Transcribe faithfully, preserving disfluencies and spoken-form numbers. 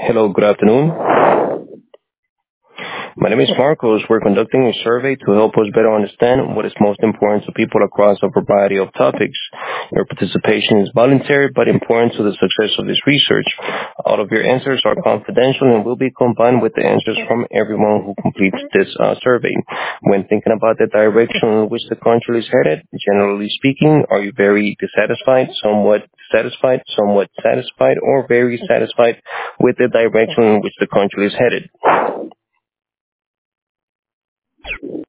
Hello, good afternoon. My name is Marcos. We're conducting a survey to help us better understand what is most important to people across a variety of topics. Your participation is voluntary but important to the success of this research. All of your answers are confidential and will be combined with the answers from everyone who completes this uh, survey. When thinking about the direction in which the country is headed, generally speaking, are you very dissatisfied, somewhat satisfied, somewhat satisfied, or very satisfied with the direction in which the country is headed?